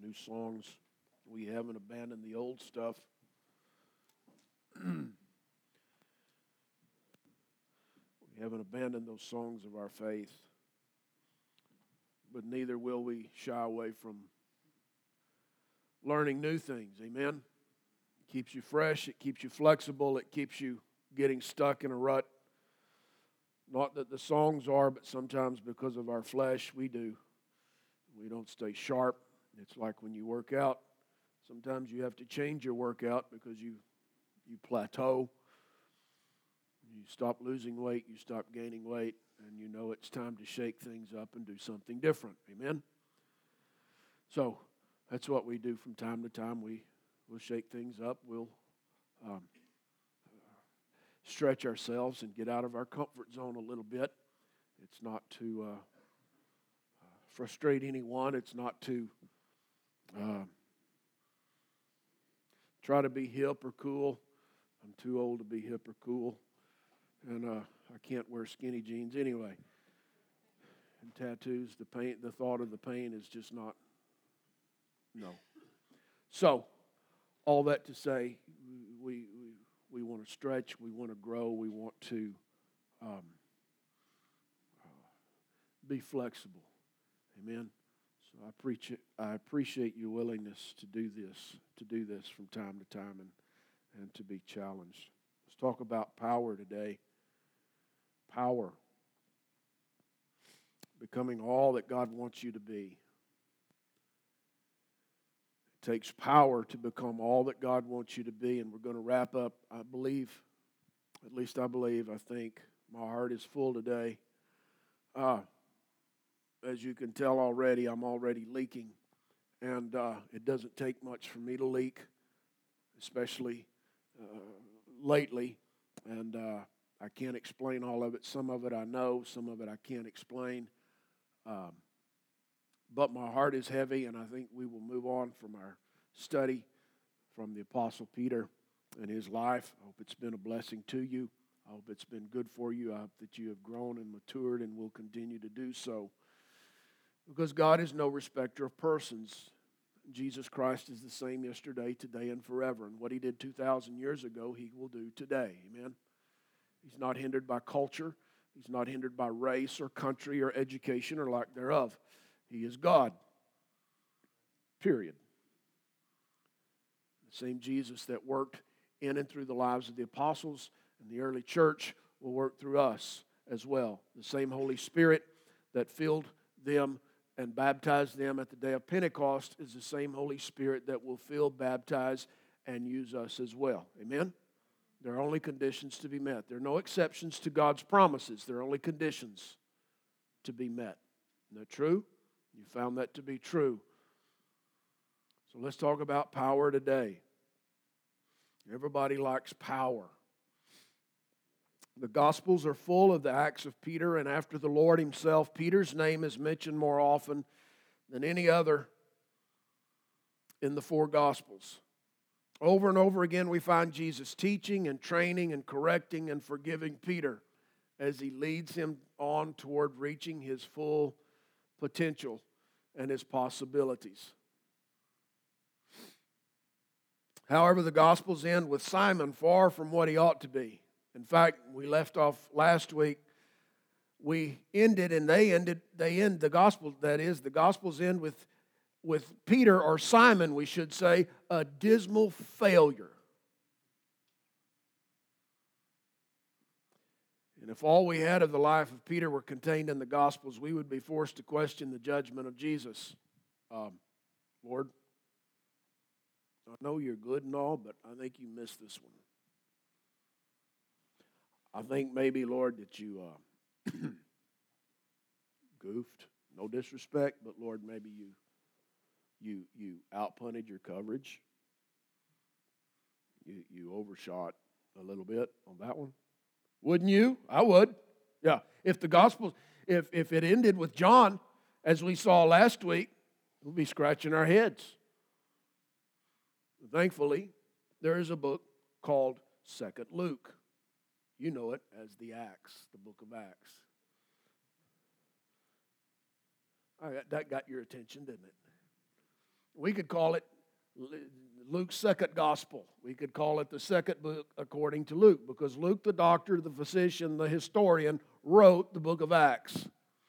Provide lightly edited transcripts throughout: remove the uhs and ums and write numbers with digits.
new songs. We haven't abandoned the old stuff. We haven't abandoned those songs of our faith. But neither will we shy away from learning new things. Amen? It keeps you fresh. It keeps you flexible. It keeps you getting stuck in a rut. Not that the songs are, but sometimes because of our flesh, we do. We don't stay sharp. It's like when you work out. Sometimes you have to change your workout because you plateau. You stop losing weight, you stop gaining weight, and you know it's time to shake things up and do something different. Amen? So that's what we do from time to time. We'll shake things up. We'll stretch ourselves and get out of our comfort zone a little bit. It's not to frustrate anyone. It's not to try to be hip or cool. I'm too old to be hip or cool. And I can't wear skinny jeans anyway. And tattoos, the thought of the pain is just not, no. So, all that to say, we want to stretch, we want to grow, we want to be flexible. Amen. So I appreciate your willingness to do this from time to time and to be challenged. Let's talk about power today. Power. Becoming all that God wants you to be. It takes power to become all that God wants you to be, and we're going to wrap up, I think, my heart is full today. As you can tell already, I'm already leaking, and it doesn't take much for me to leak, especially lately, and I can't explain all of it. Some of it I know, some of it I can't explain. But my heart is heavy, and I think we will move on from our study from the Apostle Peter and his life. I hope it's been a blessing to you. I hope it's been good for you. I hope that you have grown and matured and will continue to do so. Because God is no respecter of persons. Jesus Christ is the same yesterday, today, and forever. And what he did 2,000 years ago, he will do today. Amen? He's not hindered by culture. He's not hindered by race or country or education or lack thereof. He is God. Period. The same Jesus that worked in and through the lives of the apostles and the early church will work through us as well. The same Holy Spirit that filled them and baptized them at the day of Pentecost is the same Holy Spirit that will fill, baptize, and use us as well. Amen? There are only conditions to be met. There are no exceptions to God's promises. There are only conditions to be met. Isn't that true? You found that to be true. So let's talk about power today. Everybody likes power. The Gospels are full of the Acts of Peter, and after the Lord himself, Peter's name is mentioned more often than any other in the four Gospels. Over and over again, we find Jesus teaching and training and correcting and forgiving Peter as he leads him on toward reaching his full potential and his possibilities. However, the Gospels end with Simon far from what he ought to be. In fact, we left off last week. The Gospels end with Peter, or Simon, we should say, a dismal failure. And if all we had of the life of Peter were contained in the Gospels, we would be forced to question the judgment of Jesus. Lord, I know you're good and all, but I think you missed this one. I think maybe, Lord, that you goofed. No disrespect, but Lord, maybe you outpunted your coverage. You overshot a little bit on that one. Wouldn't you? I would. Yeah. If the gospel, if it ended with John, as we saw last week, we'll be scratching our heads. Thankfully, there is a book called 2nd Luke. You know it as the Acts, the book of Acts. All right, that got your attention, didn't it? We could call it Luke's second gospel. We could call it the second book according to Luke, because Luke, the doctor, the physician, the historian, wrote the book of Acts.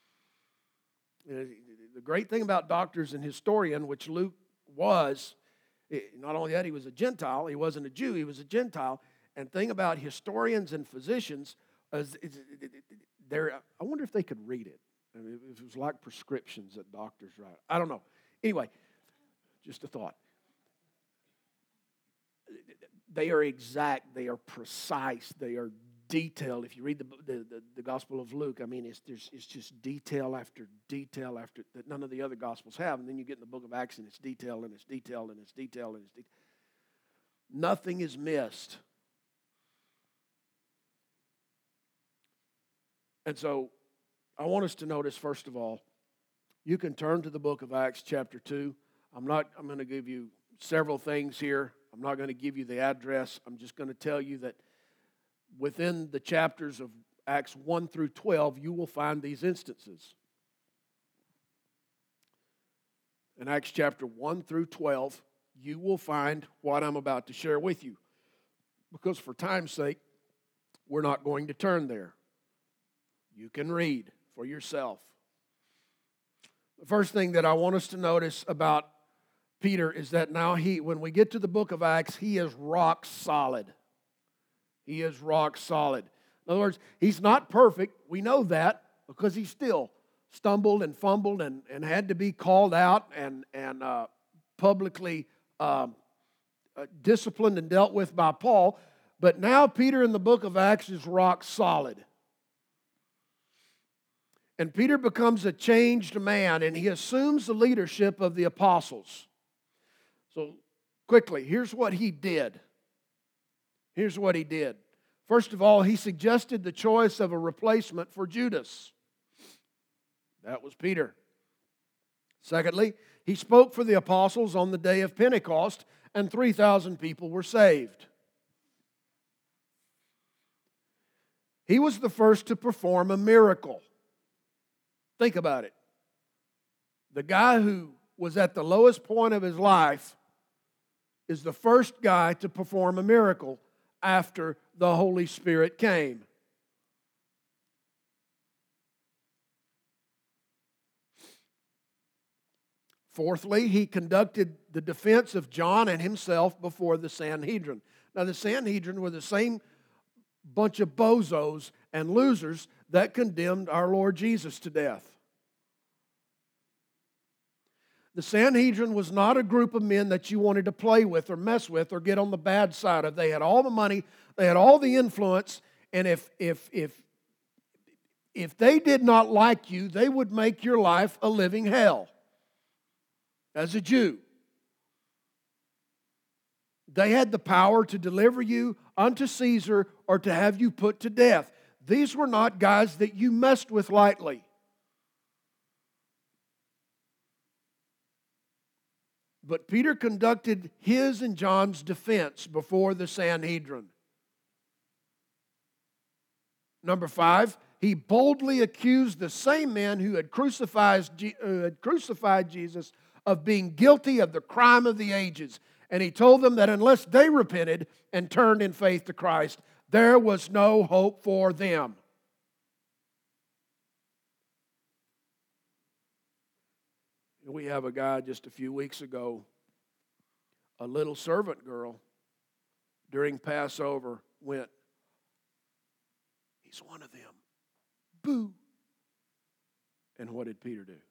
The great thing about doctors and historian, which Luke was, not only that, he was a Gentile. He wasn't a Jew, he was a Gentile. And thing about historians and physicians, I wonder if they could read it. I mean, it was like prescriptions that doctors write. I don't know. Anyway, just a thought. They are exact, they are precise, they are detailed. If you read the Gospel of Luke, I mean, it's just detail after detail after that none of the other Gospels have. And then you get in the book of Acts and it's detailed and it's detailed and it's detailed and it's detailed. Nothing is missed. And so I want us to notice, first of all, you can turn to the book of Acts chapter 2. I'm going to give you several things here. I'm not going to give you the address. I'm just going to tell you that within the chapters of Acts 1 through 12, you will find these instances. In Acts chapter 1 through 12, you will find what I'm about to share with you. Because for time's sake, we're not going to turn there. You can read for yourself. The first thing that I want us to notice about Peter is that now when we get to the book of Acts, he is rock solid. He is rock solid. In other words, he's not perfect. We know that because he still stumbled and fumbled and had to be called out and publicly disciplined and dealt with by Paul. But now Peter in the book of Acts is rock solid. And Peter becomes a changed man, and he assumes the leadership of the apostles. So, quickly, here's what he did. Here's what he did. First of all, he suggested the choice of a replacement for Judas. That was Peter. Secondly, he spoke for the apostles on the day of Pentecost, and 3,000 people were saved. He was the first to perform a miracle. Think about it. The guy who was at the lowest point of his life is the first guy to perform a miracle after the Holy Spirit came. Fourthly, he conducted the defense of John and himself before the Sanhedrin. Now, the Sanhedrin were the same bunch of bozos and losers that condemned our Lord Jesus to death. The Sanhedrin was not a group of men that you wanted to play with or mess with or get on the bad side of. They had all the money, they had all the influence, and if they did not like you, they would make your life a living hell. As a Jew, they had the power to deliver you unto Caesar or to have you put to death. These were not guys that you messed with lightly. But Peter conducted his and John's defense before the Sanhedrin. Number 5, he boldly accused the same men who had crucified Jesus of being guilty of the crime of the ages. And he told them that unless they repented and turned in faith to Christ, there was no hope for them. We have a guy just a few weeks ago, a little servant girl, during Passover went, "He's one of them." Boo. And what did Peter do?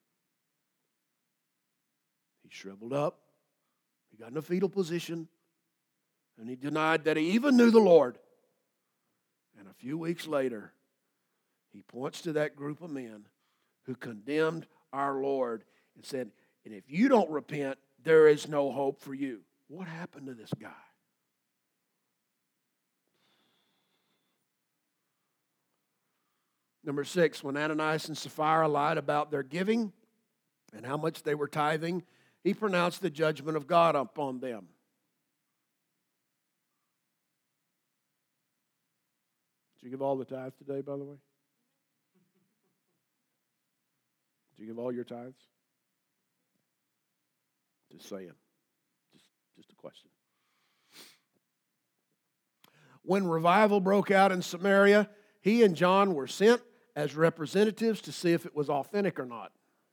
He shriveled up, he got in a fetal position, and he denied that he even knew the Lord. And a few weeks later, he points to that group of men who condemned our Lord and said, "And if you don't repent, there is no hope for you." What happened to this guy? Number 6, when Ananias and Sapphira lied about their giving and how much they were tithing, he pronounced the judgment of God upon them. Did you give all the tithes today, by the way? Did you give all your tithes? Just saying. Just a question. When revival broke out in Samaria, he and John were sent as representatives to see if it was authentic or not.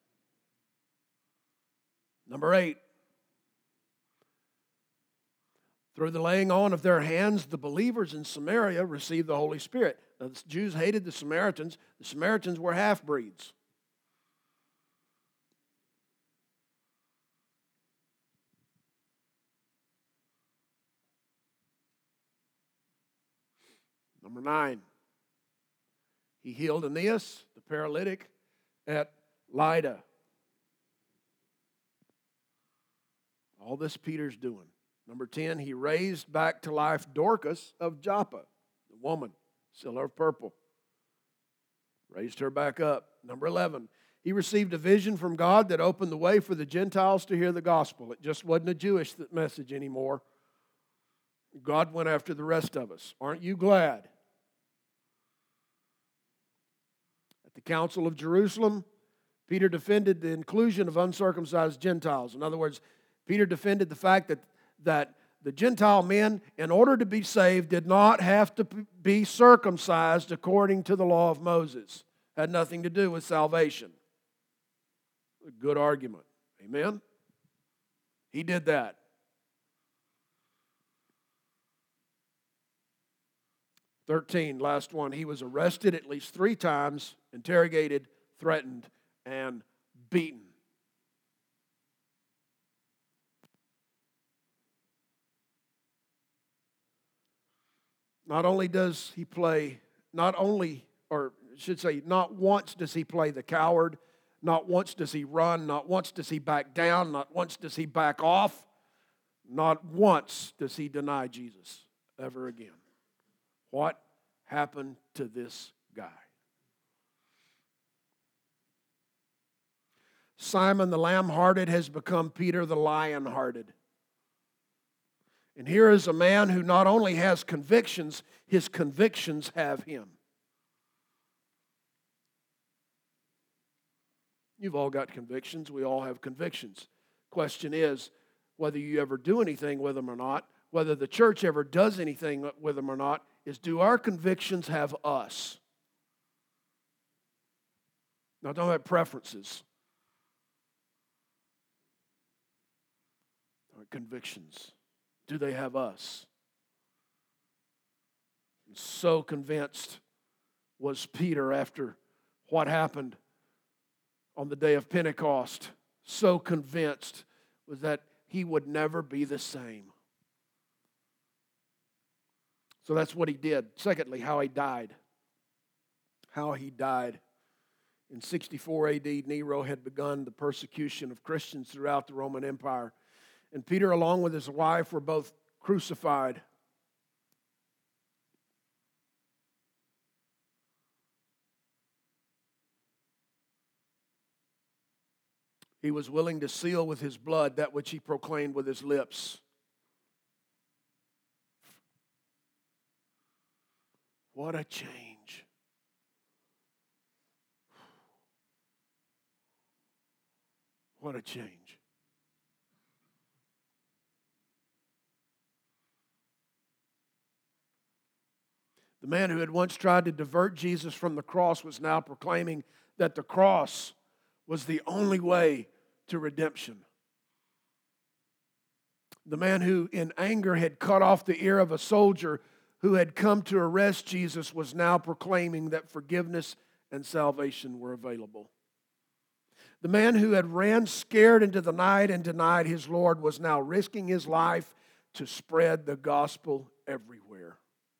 Number 8. Through the laying on of their hands, the believers in Samaria received the Holy Spirit. Now, the Jews hated the Samaritans. The Samaritans were half-breeds. Number 9. He healed Aeneas, the paralytic, at Lydda. All this Peter's doing. Number 10, he raised back to life Dorcas of Joppa, the woman, color of purple. Raised her back up. Number 11, he received a vision from God that opened the way for the Gentiles to hear the gospel. It just wasn't a Jewish message anymore. God went after the rest of us. Aren't you glad? At the Council of Jerusalem, Peter defended the inclusion of uncircumcised Gentiles. In other words, Peter defended the fact that the Gentile men, in order to be saved, did not have to be circumcised according to the law of Moses. Had nothing to do with salvation. A good argument. Amen? He did that. Last one. He was arrested at least 3 times, interrogated, threatened, and beaten. Not only does he play, not once does he play the coward, not once does he run, not once does he back down, not once does he back off, not once does he deny Jesus ever again. What happened to this guy? Simon the lamb-hearted has become Peter the lion-hearted. And here is a man who not only has convictions, his convictions have him. You've all got convictions. We all have convictions. Question is whether you ever do anything with them or not, whether the church ever does anything with them or not, is do our convictions have us? Now, don't have preferences. Our convictions. Do they have us? And so convinced was Peter after what happened on the day of Pentecost. So convinced was that he would never be the same. So that's what he did. Secondly, how he died. How he died. In 64 AD, Nero had begun the persecution of Christians throughout the Roman Empire. And Peter, along with his wife, were both crucified. He was willing to seal with his blood that which he proclaimed with his lips. What a change. What a change. The man who had once tried to divert Jesus from the cross was now proclaiming that the cross was the only way to redemption. The man who in anger had cut off the ear of a soldier who had come to arrest Jesus was now proclaiming that forgiveness and salvation were available. The man who had ran scared into the night and denied his Lord was now risking his life to spread the gospel everywhere.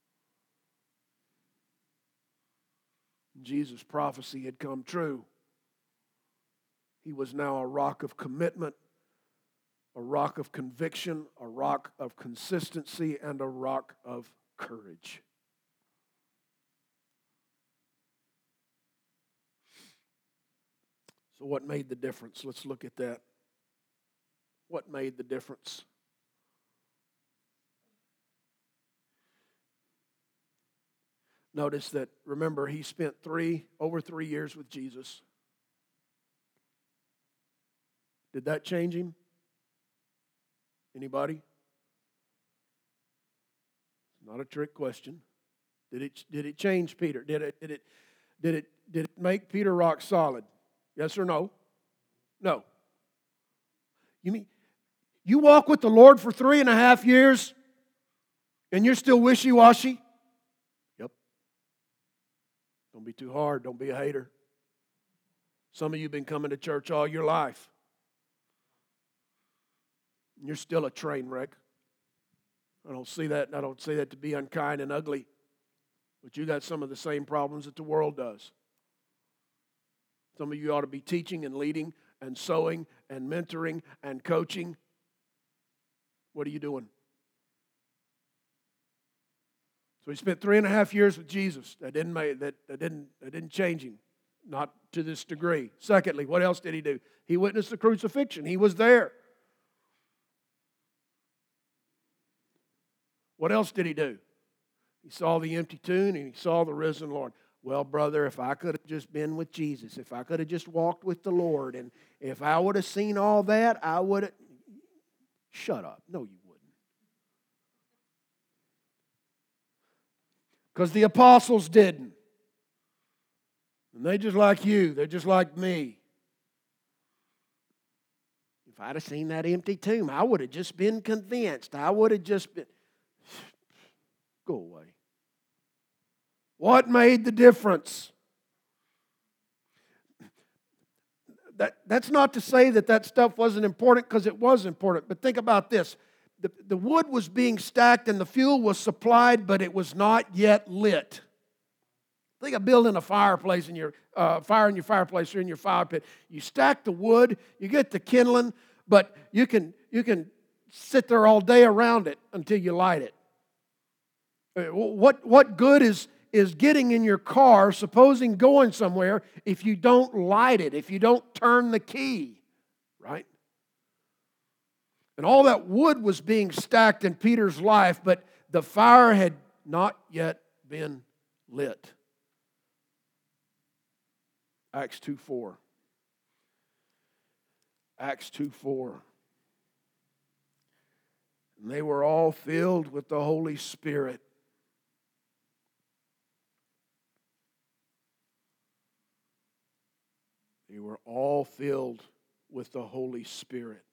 Jesus' prophecy had come true. He was now a rock of commitment, a rock of conviction, a rock of consistency, and a rock of courage. So what made the difference? Let's look at that. What made the difference? Notice that, remember, he spent over 3 years with Jesus. Did that change him? Anybody? Not a trick question. Did it change Peter? Did it make Peter rock solid? Yes or no? No. You mean you walk with the Lord for 3.5 years and you're still wishy-washy? Yep. Don't be too hard. Don't be a hater. Some of you have been coming to church all your life. And you're still a train wreck. I don't see that to be unkind and ugly. But you got some of the same problems that the world does. Some of you ought to be teaching and leading and sowing and mentoring and coaching. What are you doing? So he spent 3.5 years with Jesus. That didn't change him, not to this degree. Secondly, what else did he do? He witnessed the crucifixion. He was there. What else did he do? He saw the empty tomb and he saw the risen Lord. Well, brother, if I could have just been with Jesus, if I could have just walked with the Lord, and if I would have seen all that, I would have... Shut up. No, you wouldn't. Because the apostles didn't. And they're just like you. They're just like me. If I'd have seen that empty tomb, I would have just been convinced. I would have just been... Go away. What made the difference? That's not to say that stuff wasn't important, because it was important. But think about this. The wood was being stacked and the fuel was supplied, but it was not yet lit. Think of building a fireplace in your fire in your fireplace or in your fire pit. You stack the wood, you get the kindling, but you can sit there all day around it until you light it. What good is getting in your car, supposing going somewhere, if you don't light it, if you don't turn the key, right? And all that wood was being stacked in Peter's life, but the fire had not yet been lit. Acts 2:4. Acts 2:4. And they were all filled with the Holy Spirit. They were all filled with the Holy Spirit.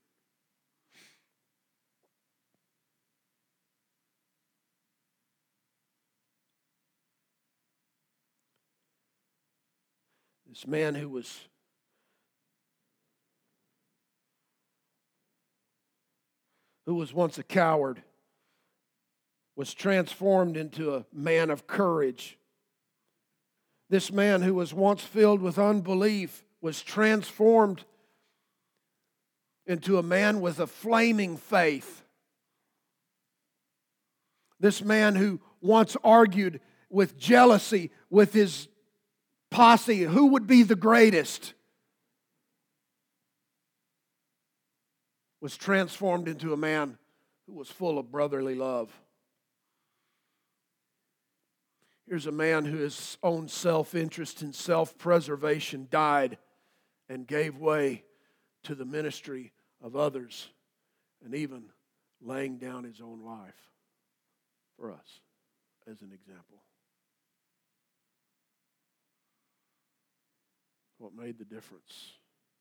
This man who was once a coward was transformed into a man of courage. This man who was once filled with unbelief was transformed into a man with a flaming faith. This man who once argued with jealousy with his posse, who would be the greatest, was transformed into a man who was full of brotherly love. Here's a man who his own self-interest and self-preservation died and gave way to the ministry of others, and even laying down his own life for us as an example. What made the difference?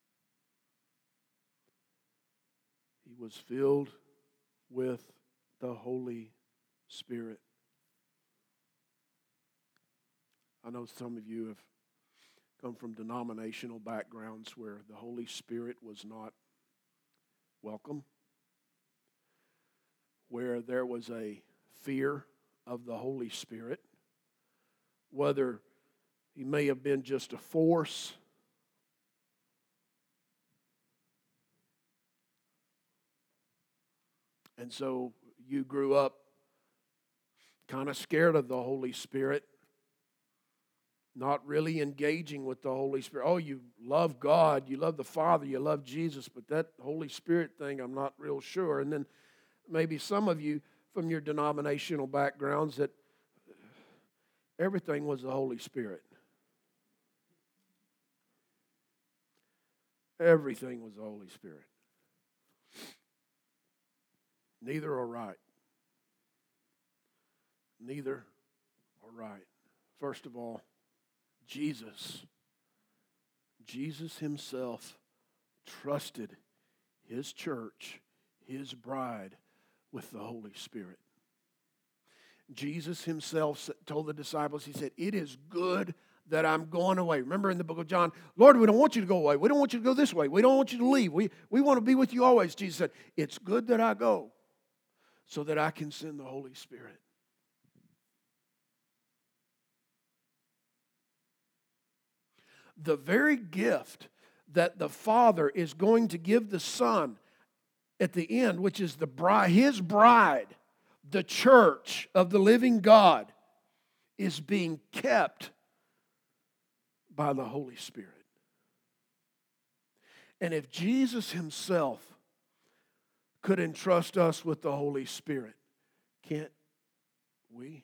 He was filled with the Holy Spirit. I know some of you have come from denominational backgrounds where the Holy Spirit was not welcome, where there was a fear of the Holy Spirit, whether he may have been just a force, and so you grew up kind of scared of the Holy Spirit, not really engaging with the Holy Spirit. Oh, you love God, you love the Father, you love Jesus, but that Holy Spirit thing, I'm not real sure. And then maybe some of you from your denominational backgrounds that everything was the Holy Spirit. Everything was the Holy Spirit. Neither are right. Neither are right. First of all, Jesus himself trusted his church, his bride, with the Holy Spirit. Jesus himself told the disciples, he said, it is good that I'm going away. Remember in the book of John, Lord, we don't want you to go away. We don't want you to go this way. We don't want you to leave. We want to be with you always. Jesus said, it's good that I go so that I can send the Holy Spirit. The very gift that the Father is going to give the Son at the end, which is the bride, his bride, the church of the living God, is being kept by the Holy Spirit. And if Jesus himself could entrust us with the Holy Spirit, can't we?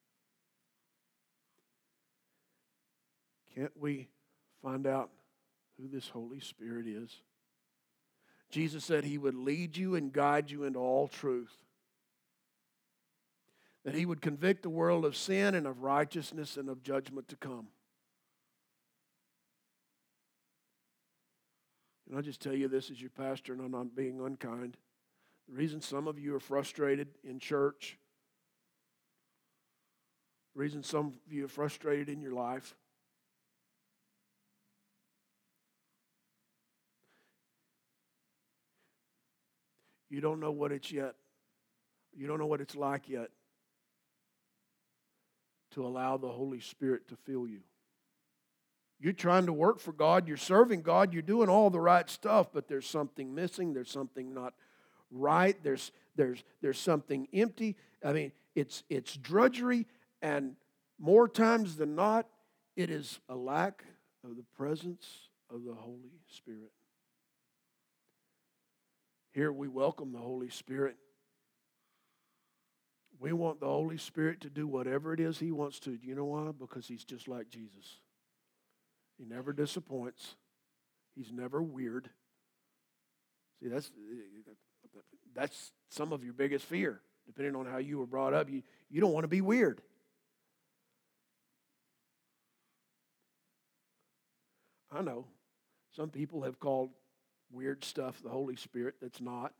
Can't we find out who this Holy Spirit is? Jesus said he would lead you and guide you into all truth. That he would convict the world of sin and of righteousness and of judgment to come. And I'll just tell you this as your pastor, and I'm not being unkind. The reason some of you are frustrated in church, the reason some of you are frustrated in your life, you don't know what it's yet. You don't know what it's like yet to allow the Holy Spirit to fill you. You're trying to work for God. You're serving God. You're doing all the right stuff, but there's something missing. There's something not right. There's something empty. I mean, it's drudgery, and more times than not, it is a lack of the presence of the Holy Spirit. Here we welcome the Holy Spirit. We want the Holy Spirit to do whatever it is he wants to. Do you know why? Because he's just like Jesus. He never disappoints. He's never weird. See, that's some of your biggest fear, depending on how you were brought up. You don't want to be weird. I know. Some people have called weird stuff the Holy Spirit. That's not.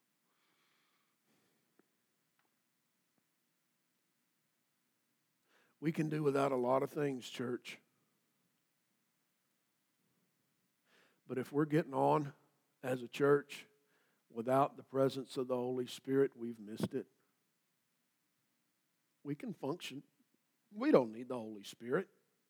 We can do without a lot of things, church. But if we're getting on as a church without the presence of the Holy Spirit, we've missed it. We can function. We don't need the Holy Spirit.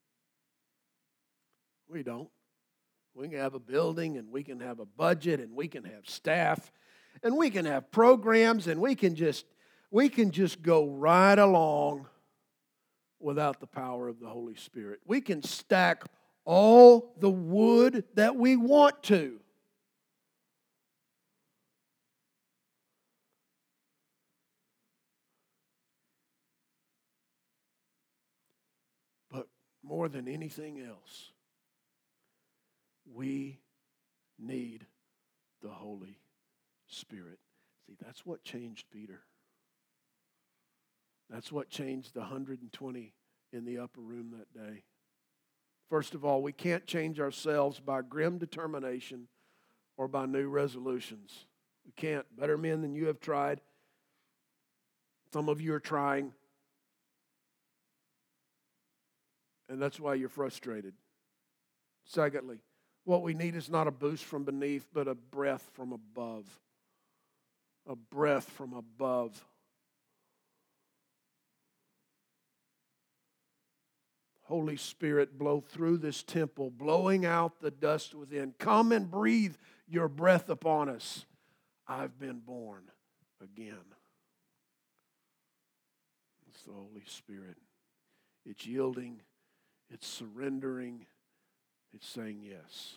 We don't. We can have a building, and we can have a budget, and we can have staff, and we can have programs, and we can just go right along without the power of the Holy Spirit. We can stack all the wood that we want to. But more than anything else, we need the Holy Spirit. See, that's what changed Peter. That's what changed the 120 in the upper room that day. First of all, we can't change ourselves by grim determination or by new resolutions. We can't. Better men than you have tried. Some of you are trying. And that's why you're frustrated. Secondly, what we need is not a boost from beneath, but a breath from above. A breath from above. Holy Spirit, blow through this temple, blowing out the dust within. Come and breathe your breath upon us. I've been born again. It's the Holy Spirit. It's yielding. It's surrendering. It's saying yes.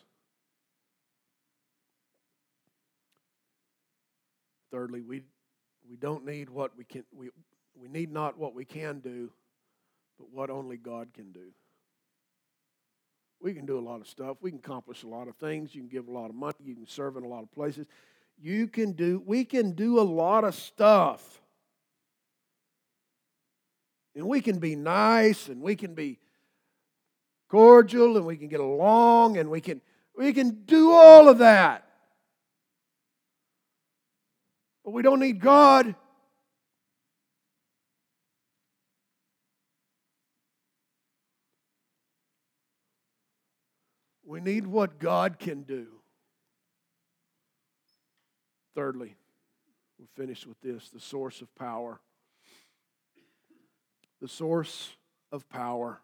Thirdly, we don't need what we can. We need not what we can do, but what only God can do. We can do a lot of stuff. We can accomplish a lot of things. You can give a lot of money. You can serve in a lot of places. we can do a lot of stuff. And we can be nice, and we can be cordial, and we can get along, and we can do all of that. But we don't need God. We need what God can do. Thirdly, we'll finish with this, the source of power. The source of power.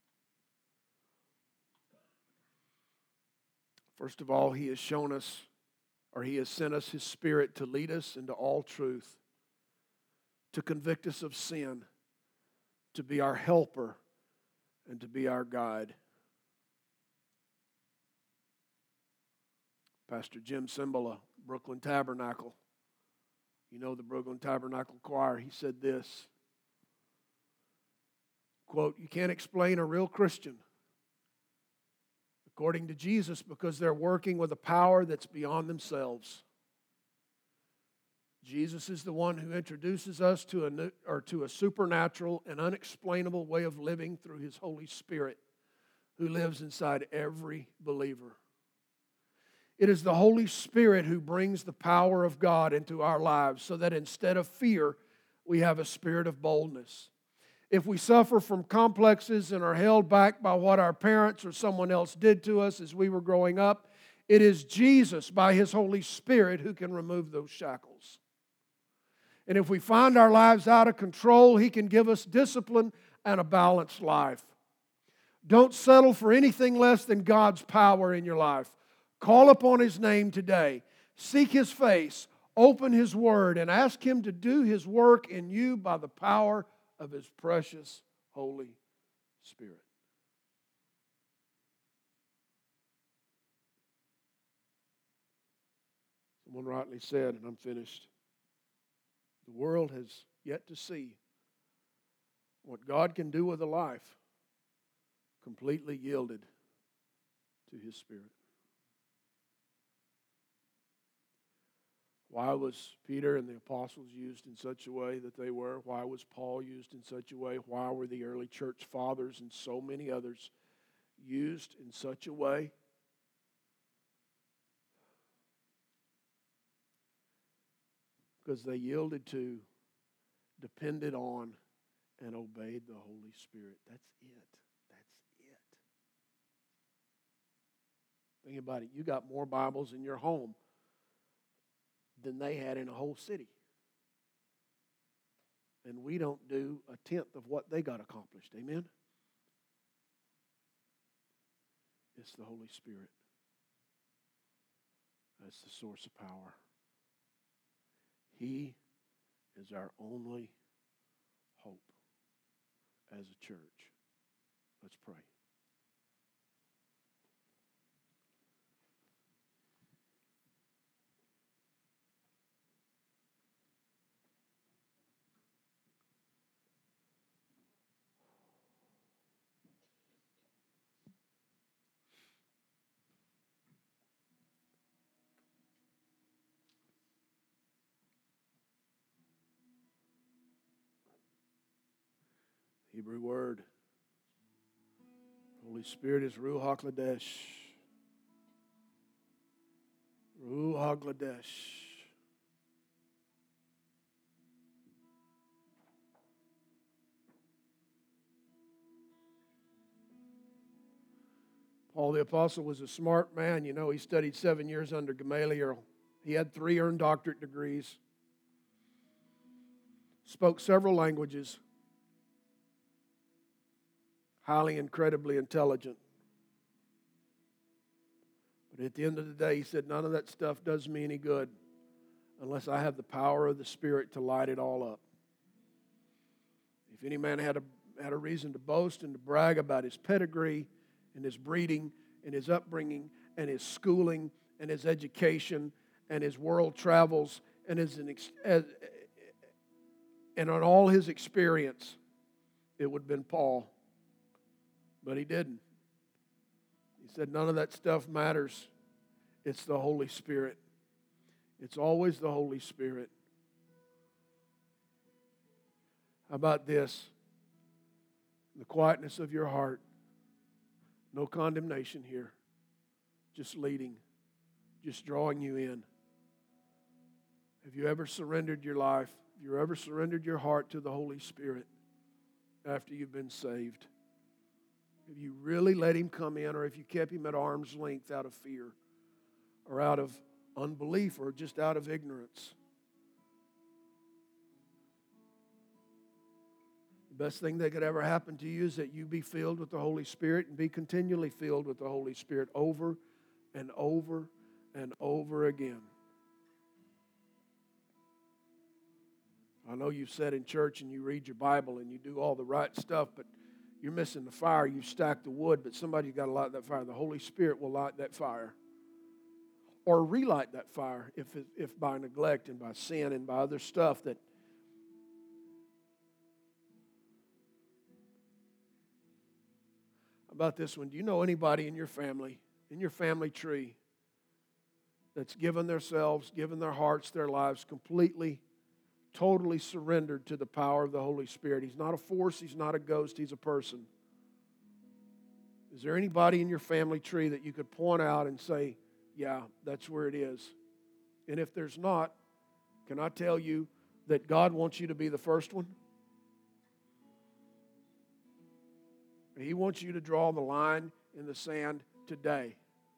First of all, He has shown us, or He has sent us His Spirit to lead us into all truth, to convict us of sin, to be our helper, and to be our guide. Pastor Jim Cymbala, Brooklyn Tabernacle, you know the Brooklyn Tabernacle Choir, he said this, quote, "You can't explain a real Christian according to Jesus because they're working with a power that's beyond themselves. Jesus is the one who introduces us to a supernatural and unexplainable way of living through His Holy Spirit, who lives inside every believer. It is the Holy Spirit who brings the power of God into our lives so that instead of fear, we have a spirit of boldness. If we suffer from complexes and are held back by what our parents or someone else did to us as we were growing up, it is Jesus, by His Holy Spirit, who can remove those shackles. And if we find our lives out of control, He can give us discipline and a balanced life. Don't settle for anything less than God's power in your life. Call upon His name today. Seek His face. Open His Word and ask Him to do His work in you by the power of His precious Holy Spirit. Someone rightly said, and I'm finished, the world has yet to see what God can do with a life completely yielded to His Spirit. Why was Peter and the apostles used in such a way that they were? Why was Paul used in such a way? Why were the early church fathers and so many others used in such a way? Because they yielded to, depended on, and obeyed the Holy Spirit. That's it. That's it. Think about it. You got more Bibles in your home than they had in a whole city. And we don't do a tenth of what they got accomplished. Amen? It's the Holy Spirit. That's the source of power. He is our only hope as a church. Let's pray. Hebrew word. Holy Spirit is Ruach HaKodesh. Ruach HaKodesh. Paul the Apostle was a smart man. You know, he studied 7 years under Gamaliel. He had 3 earned doctorate degrees. Spoke several languages. Highly, incredibly intelligent. But at the end of the day, he said, none of that stuff does me any good unless I have the power of the Spirit to light it all up. If any man had a reason to boast and to brag about his pedigree and his breeding and his upbringing and his schooling and his education and his world travels and on all his experience, it would have been Paul. But he didn't. He said, none of that stuff matters. It's the Holy Spirit. It's always the Holy Spirit. How about this? The quietness of your heart. No condemnation here. Just leading. Just drawing you in. Have you ever surrendered your life? Have you ever surrendered your heart to the Holy Spirit after you've been saved? Have you really let Him come in, or have you kept Him at arm's length out of fear or out of unbelief or just out of ignorance? The best thing that could ever happen to you is that you be filled with the Holy Spirit and be continually filled with the Holy Spirit over and over and over again. I know you've sat in church and you read your Bible and you do all the right stuff, but you're missing the fire. You've stacked the wood, but somebody's got to light that fire. The Holy Spirit will light that fire. Or relight that fire if by neglect and by sin and by other stuff that about this one. Do you know anybody in your family tree, that's given themselves, given their hearts, their lives completely, totally surrendered to the power of the Holy Spirit? He's not a force, He's not a ghost, He's a person. Is there anybody in your family tree that you could point out and say, yeah, that's where it is? And if there's not, can I tell you that God wants you to be the first one? He wants you to draw the line in the sand today.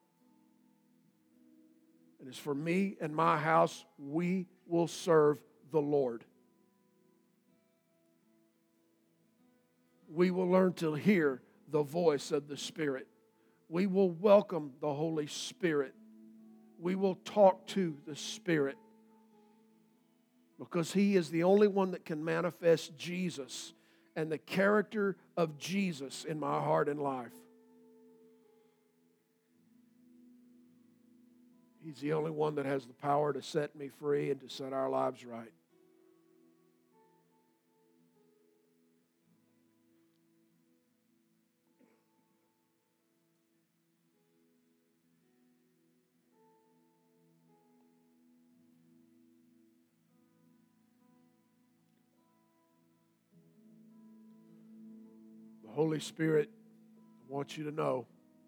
And as for me and my house, we will serve the Lord. We will learn to hear the voice of the Spirit. We will welcome the Holy Spirit. We will talk to the Spirit. Because He is the only one that can manifest Jesus and the character of Jesus in my heart and life. He's the only one that has the power to set me free and to set our lives right. The Holy Spirit wants you to know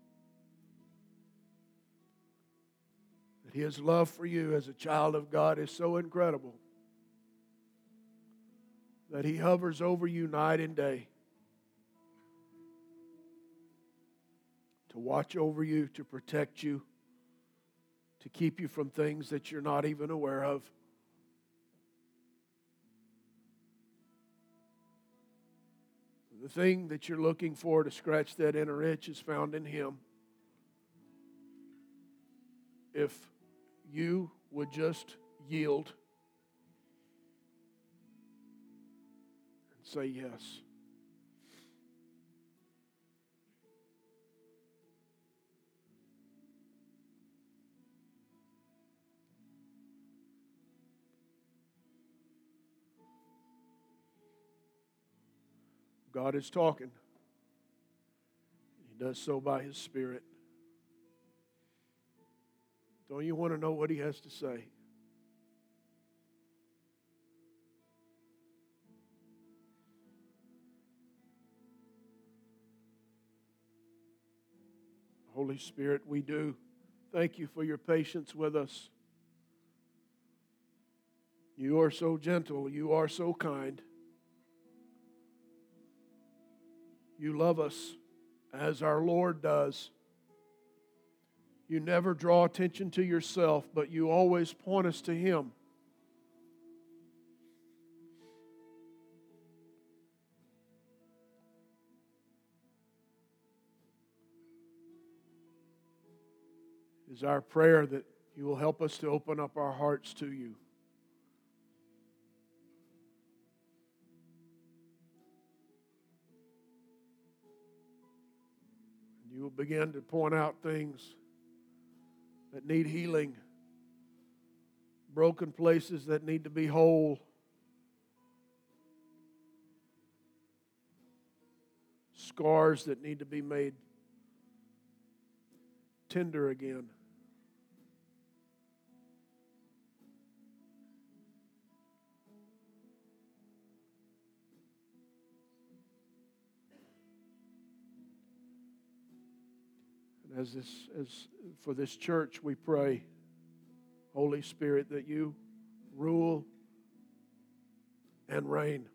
that His love for you as a child of God is so incredible that He hovers over you night and day to watch over you, to protect you, to keep you from things that you're not even aware of. The thing that you're looking for to scratch that inner itch is found in Him. If you would just yield and say yes. God is talking. He does so by His Spirit. Don't you want to know what He has to say? Holy Spirit, we do thank You for Your patience with us. You are so gentle. You are so kind. You love us as our Lord does. You never draw attention to yourself, but You always point us to Him. It is our prayer that You will help us to open up our hearts to You. You will begin to point out things that need healing, broken places that need to be whole, scars that need to be made tender again. As for this church, we pray, Holy Spirit, that you rule and reign.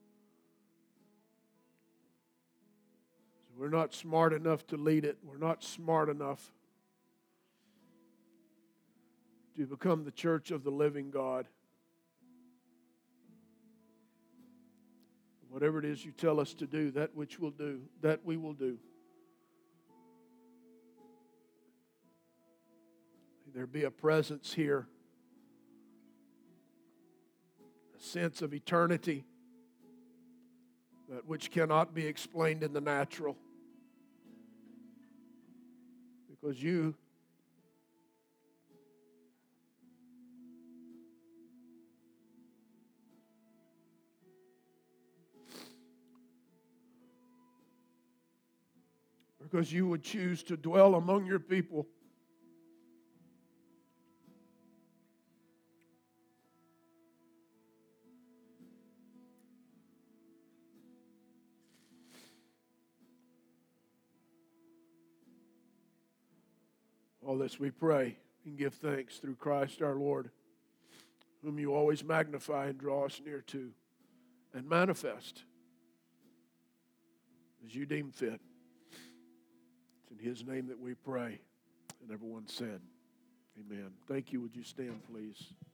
We're not smart enough to lead it. We're not smart enough to become the church of the living God. Whatever it is you tell us to do, that which we'll do, that we will do. May there be a presence here, a sense of eternity, that which cannot be explained in the natural. Because you would choose to dwell among your people. All this we pray and give thanks through Christ our Lord, whom you always magnify and draw us near to and manifest as you deem fit. It's in His name that we pray. And everyone said, amen. Thank you. Would you stand, please?